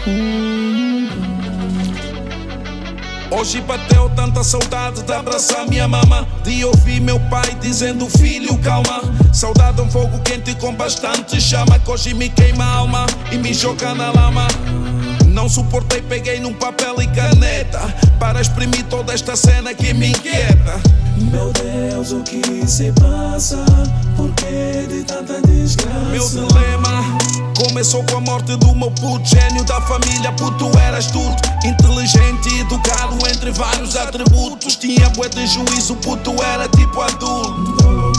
Hoje bateu tanta saudade de abraçar minha mama, de ouvir meu pai dizendo: filho, calma. Saudade é um fogo quente com bastante chama, que hoje me queima a alma e me joga na lama. Não suportei, peguei num papel e caneta para exprimir toda esta cena que me inquieta. Meu Deus, o que se passa? Por que de tanta desgraça? Meu dilema começou com a morte do meu puto, gênio da família. Puto, era astuto, inteligente e educado, entre vários atributos. Tinha bué de juízo, puto, era tipo adulto.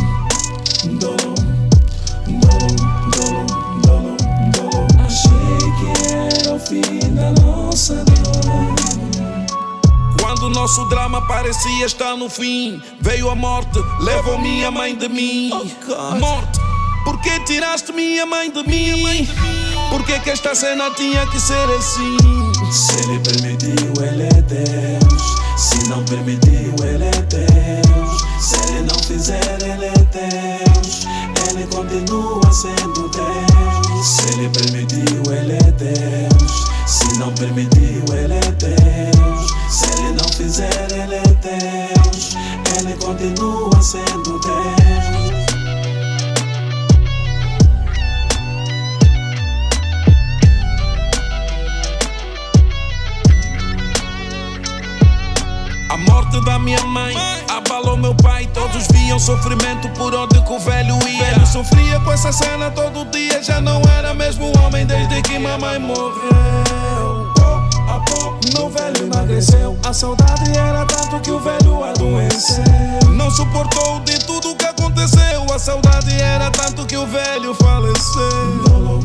Achei que era o fim da nossa dor. Quando o nosso drama parecia estar no fim, veio a morte, levou minha mãe de mim. Morte, por que tiraste minha mãe de mim? Por que esta cena tinha que ser assim? Se ele permitiu, ele é Deus. Se não permitiu, ele é Deus. Se ele não fizer, ele é Deus. Ele continua sendo Deus. Se ele permitiu, ele é Deus. Se não permitiu, ele é Deus. Se ele não fizer, ele é Deus. Ele continua sendo Deus. A morte da minha mãe abalou meu pai. Todos viam sofrimento por onde que o velho ia. Velho sofria com essa cena todo dia. Já não era mesmo homem desde que mamãe morreu. Pouco a pouco meu velho emagreceu. A saudade era tanto que o velho adoeceu. Não suportou de tudo que aconteceu. A saudade era tanto que o velho faleceu.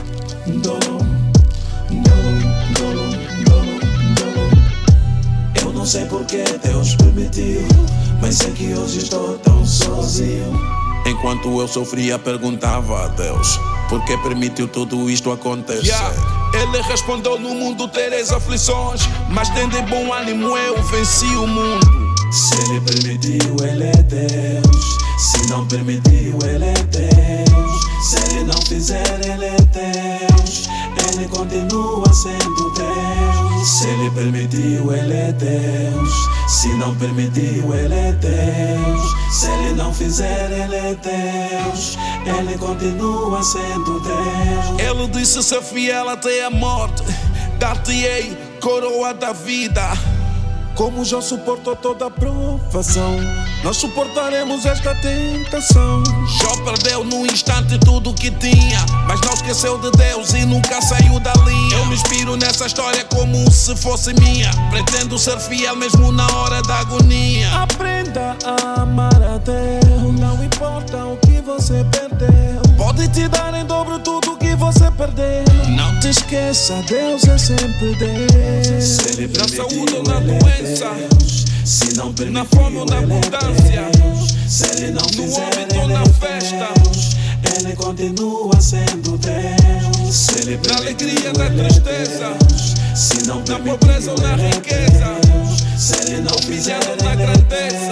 Não sei porque Deus permitiu, mas sei que hoje estou tão sozinho. Enquanto eu sofria, perguntava a Deus: por que permitiu tudo isto acontecer? Ele respondeu: no mundo tereis aflições, mas tende bom ânimo, eu venci o mundo. Se ele permitiu, ele é Deus. Se não permitiu, ele é Deus. Se ele não fizer, ele é Deus. Ele continua sendo Deus. Se ele permitiu, ele é Deus. Se não permitiu, ele é Deus. Se ele não fizer, ele é Deus. Ele continua sendo Deus. Ele disse ser fiel até a morte, dar-te-ei coroa da vida. Como Jó suportou toda a provação, nós suportaremos esta tentação. Jó perdeu num instante tudo o que tinha, mas não esqueceu de Deus e nunca saiu da linha. Eu me inspiro nessa história como se fosse minha. Pretendo ser fiel mesmo na hora da agonia. Aprenda a amar a Deus, não importa o que você perdeu. Pode te dar em dobro tudo o que você perdeu. Não te esqueça, Deus é sempre Deus. Na saúde ou na doença, se não permitiu, na fome ou na abundância, se ele não no fizer, âmbito ou na festa, ele continua sendo Deus. Se ele na alegria, na ele é tristeza, Deus. Se não na permitiu, pobreza ou na ele é riqueza, Deus. Se ele não no fizer, humilhado ou na ele é grandeza,